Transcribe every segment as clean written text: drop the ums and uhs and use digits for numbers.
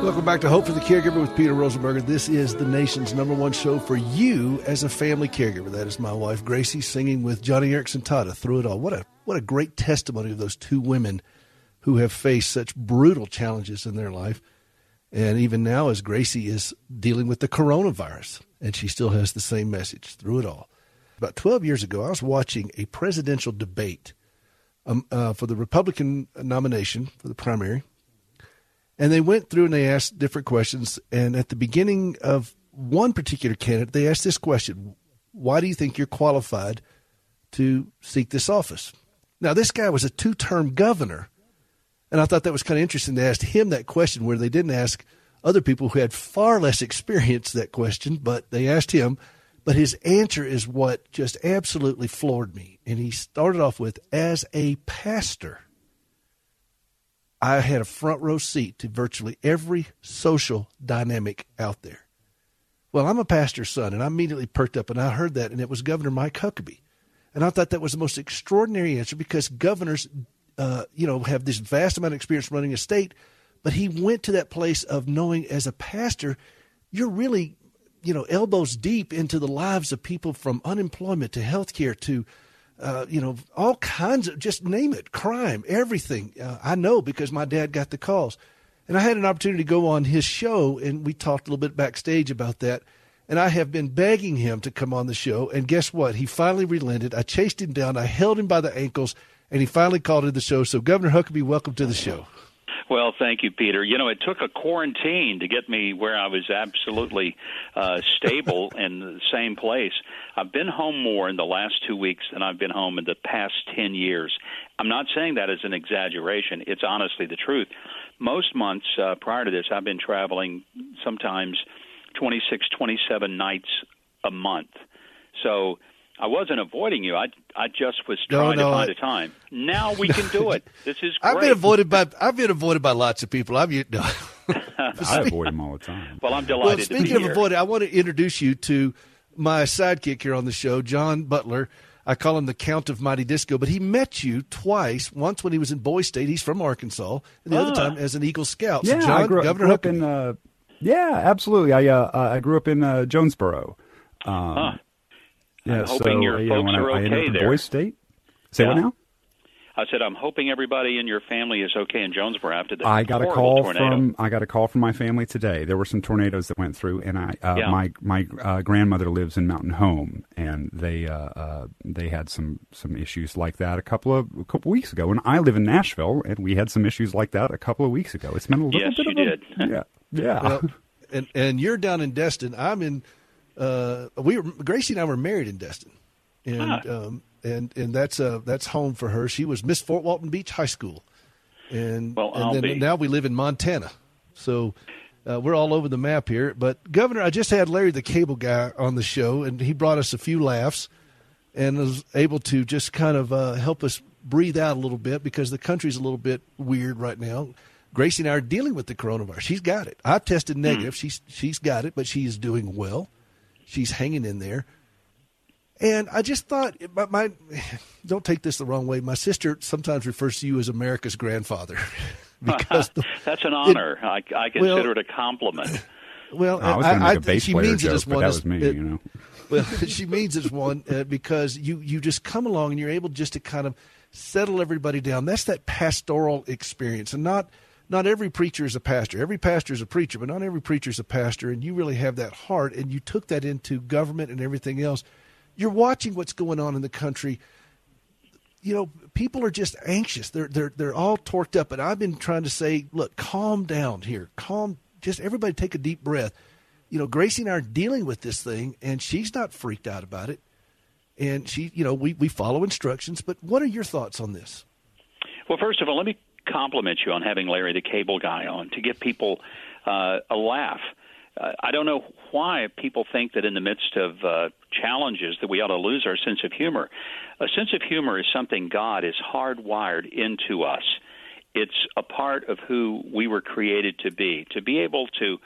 Welcome back to Hope for the Caregiver with Peter Rosenberger. This is the nation's #1 show for you as a family caregiver. That is my wife, Gracie, singing with Johnny Erickson Tata through it all. What a great testimony of those two women who have faced such brutal challenges in their life. And even now, as Gracie is dealing with the coronavirus, and she still has the same message through it all. About 12 years ago, I was watching a presidential debate for the Republican nomination for the primary. And they went through and they asked different questions. And at the beginning of one particular candidate, they asked this question: why do you think you're qualified to seek this office? Now, this guy was a 2-term governor. And I thought that was kind of interesting. They asked him that question where they didn't ask other people who had far less experience that question, but they asked him. But his answer is what just absolutely floored me. And he started off with, as a pastor, I had a front row seat to virtually every social dynamic out there. Well, I'm a pastor's son, and I immediately perked up, and I heard that, and it was Governor Mike Huckabee. And I thought that was the most extraordinary answer because governors, have this vast amount of experience running a state, but he went to that place of knowing as a pastor, you're really, elbows deep into the lives of people from unemployment to healthcare to all kinds of, just name it, crime, everything. I know because my dad got the calls. And I had an opportunity to go on his show, and we talked a little bit backstage about that. And I have been begging him to come on the show. And guess what? He finally relented. I chased him down. I held him by the ankles, and he finally called in the show. So, Governor Huckabee, welcome to the show. Well, thank you, Peter. It took a quarantine to get me where I was absolutely stable in the same place. I've been home more in the last 2 weeks than I've been home in the past 10 years. I'm not saying that as an exaggeration. It's honestly the truth. Most months prior to this, I've been traveling sometimes 26, 27 nights a month. So I wasn't avoiding you. I just was trying to find a time. Now we can do it. This is great. I've been avoided by lots of people. I avoid them all the time. Well, I'm delighted to be here. Speaking of avoided, I want to introduce you to my sidekick here on the show, John Butler. I call him the Count of Mighty Disco, but he met you twice. Once when he was in Boys State. He's from Arkansas. And the other time as an Eagle Scout. Yeah, so John, I grew up in. Yeah, absolutely. I grew up in Jonesboro. I'm hoping your folks are okay there. Boys State. Say what now? I said I'm hoping everybody in your family is okay in Jonesboro after the I got a call tornado. from my family today. There were some tornadoes that went through, and my grandmother lives in Mountain Home, and they had some issues like that a couple weeks ago. And I live in Nashville, and we had some issues like that a couple of weeks ago. It's been a little yes, bit you did. Yeah. Well, and you're down in Destin. I'm in. Gracie and I were married in Destin, and that's home for her. She was Miss Fort Walton Beach High School, and now we live in Montana. So we're all over the map here. But Governor, I just had Larry the Cable Guy on the show, and he brought us a few laughs, and was able to just kind of help us breathe out a little bit because the country's a little bit weird right now. Gracie and I are dealing with the coronavirus. She's got it. I've tested negative. She's got it, but she is doing well. She's hanging in there. And I just thought, don't take this the wrong way, my sister sometimes refers to you as America's grandfather. because That's an honor. I consider it a compliment. Well, I was going to make a bass player joke, but that was me, Well, she means it's one because you just come along and you're able just to kind of settle everybody down. That's that pastoral experience. And not every preacher is a pastor. Every pastor is a preacher, but not every preacher is a pastor. And you really have that heart, and you took that into government and everything else. You're watching what's going on in the country. People are just anxious. They're all torqued up. And I've been trying to say, look, calm down here. Just everybody take a deep breath. Gracie and I are dealing with this thing, and she's not freaked out about it. And she, we follow instructions. But what are your thoughts on this? Well, first of all, let me compliment you on having Larry the Cable Guy on to give people a laugh. I don't know why people think that in the midst of challenges that we ought to lose our sense of humor. A sense of humor is something God has hardwired into us. It's a part of who we were created to be able to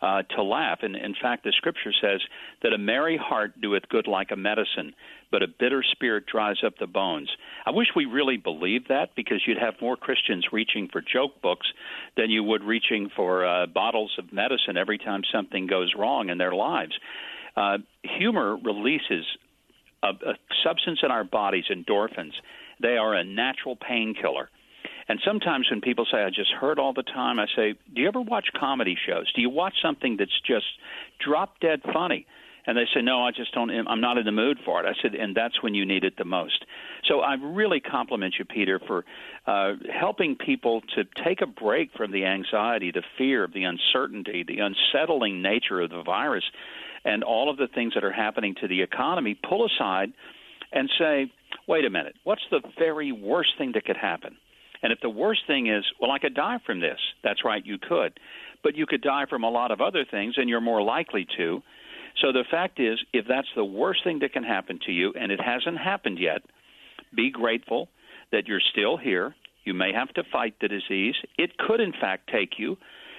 to laugh. And in fact, the Scripture says that a merry heart doeth good like a medicine, but a bitter spirit dries up the bones. I wish we really believed that, because you'd have more Christians reaching for joke books than you would reaching for bottles of medicine every time something goes wrong in their lives. Humor releases a substance in our bodies, endorphins. They are a natural painkiller. And sometimes when people say, I just hurt all the time, I say, do you ever watch comedy shows? Do you watch something that's just drop-dead funny? And they say, no, I just don't. I'm not in the mood for it. I said, and that's when you need it the most. So I really compliment you, Peter, for helping people to take a break from the anxiety, the fear, the uncertainty, the unsettling nature of the virus, and all of the things that are happening to the economy. Pull aside and say, wait a minute, what's the very worst thing that could happen? And if the worst thing is, well, I could die from this, that's right, you could. But you could die from a lot of other things, and you're more likely to. So the fact is, if that's the worst thing that can happen to you, and it hasn't happened yet, be grateful that you're still here. You may have to fight the disease. It could, in fact, take you.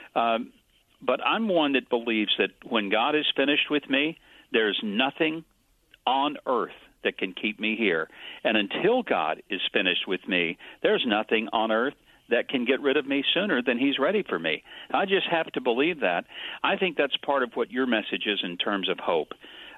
But I'm one that believes that when God is finished with me, there's nothing on earth that can keep me here. And until God is finished with me, there's nothing on earth that can get rid of me sooner than he's ready for me. I just have to believe that. I think that's part of what your message is in terms of hope.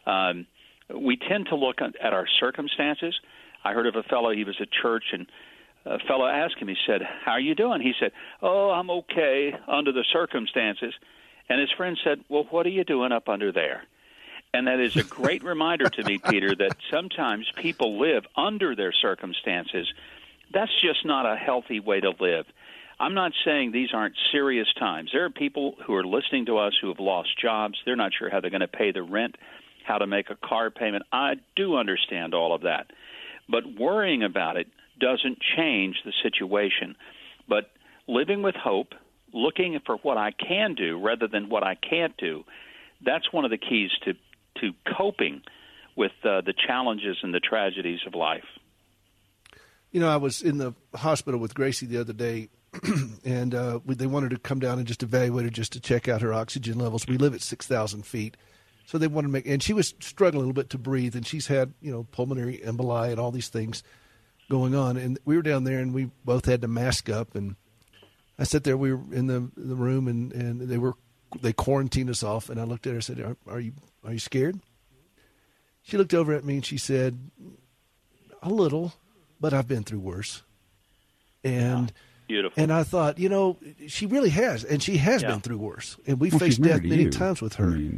We tend to look at our circumstances. I heard of a fellow, he was at church, and a fellow asked him, he said, how are you doing? He said, oh, I'm okay under the circumstances. And his friend said, well, what are you doing up under there? And that is a great reminder to me, Peter, that sometimes people live under their circumstances. That's just not a healthy way to live. I'm not saying these aren't serious times. There are people who are listening to us who have lost jobs. They're not sure how they're going to pay the rent, how to make a car payment. I do understand all of that. But worrying about it doesn't change the situation. But living with hope, looking for what I can do rather than what I can't do, that's one of the keys to coping with the challenges and the tragedies of life. You know, I was in the hospital with Gracie the other day, and they wanted to come down and just evaluate her just to check out her oxygen levels. We live at 6,000 feet. So they wanted to and she was struggling a little bit to breathe, and she's had, pulmonary emboli and all these things going on. And we were down there, and we both had to mask up. And I sat there, we were in the room, and they quarantined us off. And I looked at her and said, are you scared? She looked over at me and she said, a little, but I've been through worse. And beautiful. And I thought, she really has, and she has been through worse. And we faced death many times with her. I mean,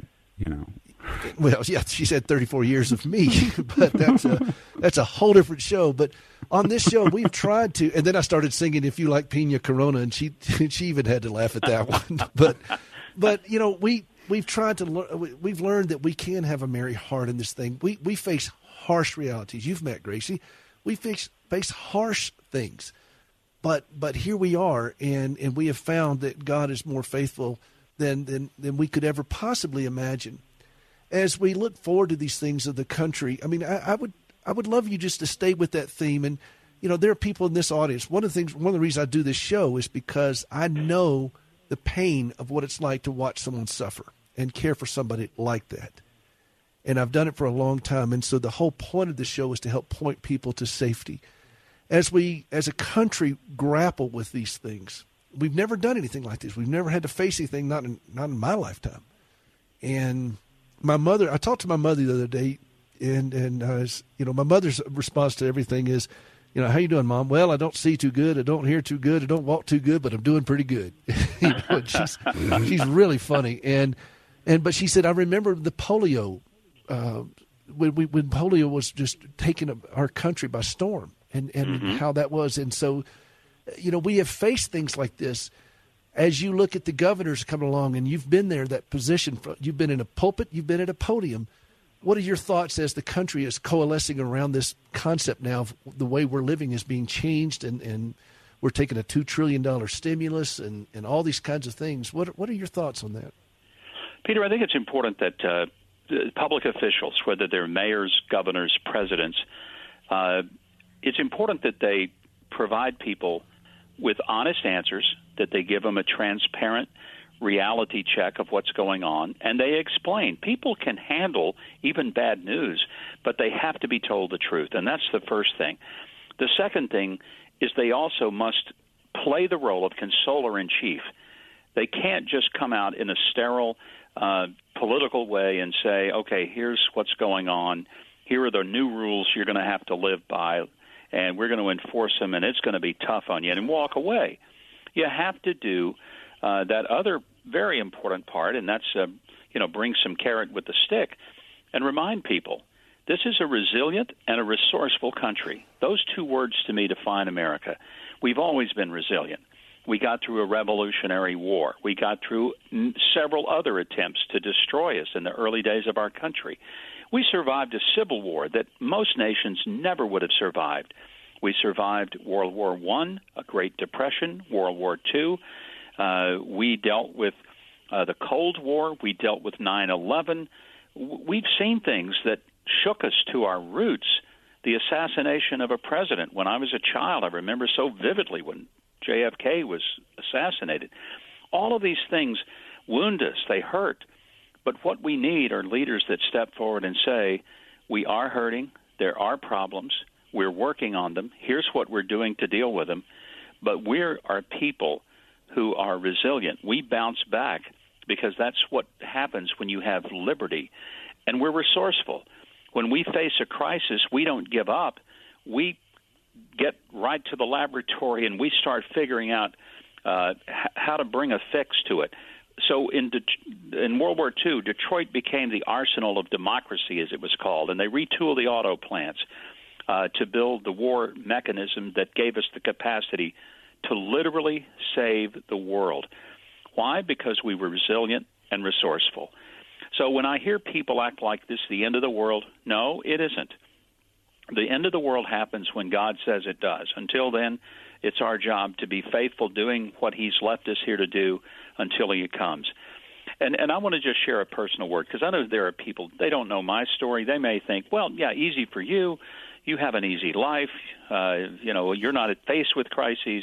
Well, yeah, she said 34 years of me, but that's a whole different show. But on this show, we've tried to, and then I started singing "If You Like Pina Corona," and she even had to laugh at that one. But we've tried to we've learned that we can have a merry heart in this thing. We face harsh realities. You've met Gracie. We face harsh things, but here we are, and we have found that God is more faithful than we could ever possibly imagine. As we look forward to these things of the country, I mean, I would love you just to stay with that theme. And there are people in this audience. One of the reasons I do this show is because I know the pain of what it's like to watch someone suffer and care for somebody like that. And I've done it for a long time. And so the whole point of the show is to help point people to safety. As we, as a country, grapple with these things, we've never done anything like this. We've never had to face anything, not in my lifetime. And I talked to my mother the other day, and my mother's response to everything is, how you doing, Mom? Well, I don't see too good, I don't hear too good, I don't walk too good, but I'm doing pretty good. She's really funny, but she said, I remember the polio when polio was just taking our country by storm, and how that was, and so we have faced things like this. As you look at the governors coming along, and you've been there, that position, you've been in a pulpit, you've been at a podium. What are your thoughts as the country is coalescing around this concept now of the way we're living is being changed, and we're taking a $2 trillion stimulus and all these kinds of things? What are your thoughts on that? Peter, I think it's important that public officials, whether they're mayors, governors, presidents, it's important that they provide people with honest answers, that they give them a transparent reality check of what's going on, and they explain. People can handle even bad news, but they have to be told the truth, and that's the first thing. The second thing is they also must play the role of consoler in chief. They can't just come out in a sterile political way and say, okay, here's what's going on. Here are the new rules you're going to have to live by, and we're going to enforce them, and it's going to be tough on you, and walk away. You have to do that other very important part, and that's, bring some carrot with the stick and remind people this is a resilient and a resourceful country. Those two words to me define America. We've always been resilient. We got through a revolutionary war. We got through several other attempts to destroy us in the early days of our country. We survived a civil war that most nations never would have survived. We survived World War I, a Great Depression, World War II. We dealt with the Cold War. We dealt with 9/11. We've seen things that shook us to our roots. The assassination of a president. When I was a child, I remember so vividly when JFK was assassinated. All of these things wound us. They hurt. But what we need are leaders that step forward and say, we are hurting. There are problems. We're working on them. Here's what we're doing to deal with them. But we are people who are resilient. We bounce back because that's what happens when you have liberty. And we're resourceful. When we face a crisis, we don't give up. We get right to the laboratory and we start figuring out how to bring a fix to it. So in World War II, Detroit became the arsenal of democracy, as it was called, and they retooled the auto plants to build the war mechanism that gave us the capacity to literally save the world. Why? Because we were resilient and resourceful. So when I hear people act like this is the end of the world, no, it isn't. The end of the world happens when God says it does. Until then, it's our job to be faithful doing what he's left us here to do until he comes. And I want to just share a personal word, because I know there are people, they don't know my story. They may think, well, yeah, easy for you. You have an easy life. You're not faced with crises.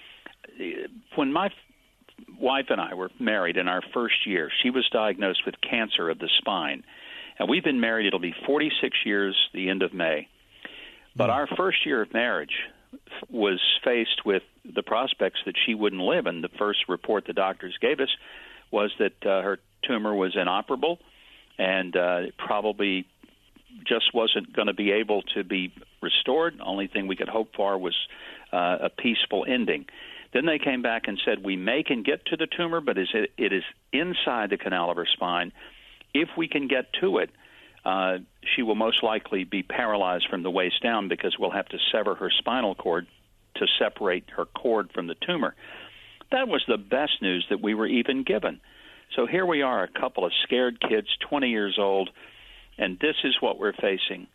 When my wife and I were married in our first year, she was diagnosed with cancer of the spine. And we've been married, it'll be 46 years the end of May. But our first year of marriage was faced with the prospects that she wouldn't live. And the first report the doctors gave us was that her tumor was inoperable and probably just wasn't going to be able to be restored. The only thing we could hope for was a peaceful ending. Then they came back and said, we can get to the tumor, but it is inside the canal of her spine. If we can get to it, she will most likely be paralyzed from the waist down because we'll have to sever her spinal cord to separate her cord from the tumor. That was the best news that we were even given. So here we are, a couple of scared kids, 20 years old, and this is what we're facing.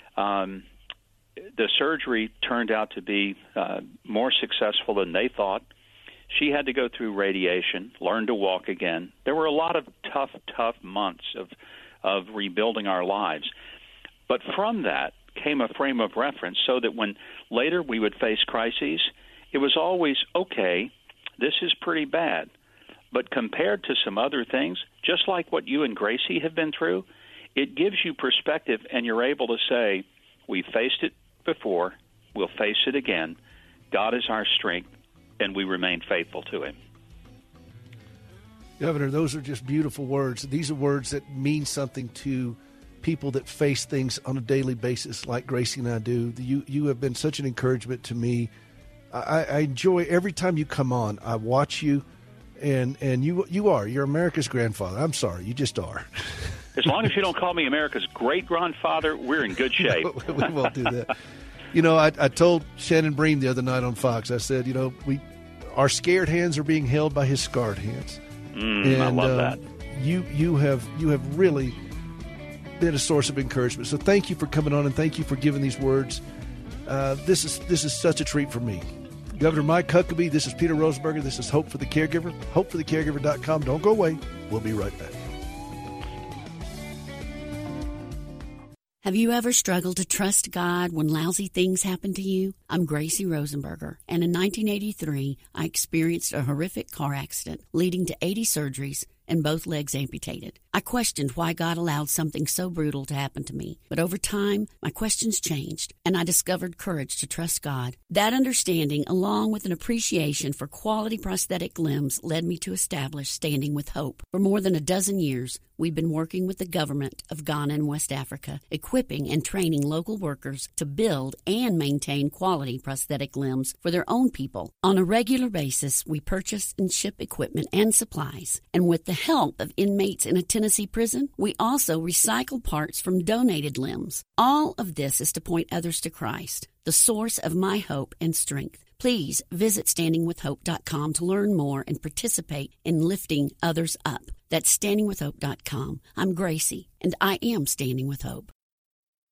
The surgery turned out to be more successful than they thought. She had to go through radiation, learn to walk again. There were a lot of tough months of rebuilding our lives. But from that came a frame of reference so that when later we would face crises, it was always, okay, this is pretty bad. But compared to some other things, just like what you and Gracie have been through, it gives you perspective and you're able to say, we faced it before, we'll face it again. God is our strength, and we remain faithful to him. Governor, those are just beautiful words. These are words that mean something to people that face things on a daily basis like Gracie and I do. You have been such an encouragement to me. I enjoy every time you come on. I watch you, and you're America's grandfather. I'm sorry, you just are. As long as you don't call me America's great-grandfather, we're in good shape. No, we won't do that. I told Shannon Bream the other night on Fox, I said, our scared hands are being held by his scarred hands. I love that. You have really been a source of encouragement. So thank you for coming on, and thank you for giving these words. This is such a treat for me. Governor Mike Huckabee, this is Peter Rosenberger. This is Hope for the Caregiver. HopeForTheCaregiver.com. Don't go away. We'll be right back. Have you ever struggled to trust God when lousy things happen to you? I'm Gracie Rosenberger, and in 1983, I experienced a horrific car accident leading to 80 surgeries and both legs amputated. I questioned why God allowed something so brutal to happen to me. But over time, my questions changed, and I discovered courage to trust God. That understanding, along with an appreciation for quality prosthetic limbs, led me to establish Standing with Hope. For more than a dozen years, we've been working with the government of Ghana and West Africa, equipping and training local workers to build and maintain quality prosthetic limbs for their own people. On a regular basis, we purchase and ship equipment and supplies, and with the help of inmates in a Tennessee prison, we also recycle parts from donated limbs. All of this is to point others to Christ, the source of my hope and strength. Please visit standingwithhope.com to learn more and participate in lifting others up. That's standingwithhope.com. I'm Gracie, and I am Standing with Hope.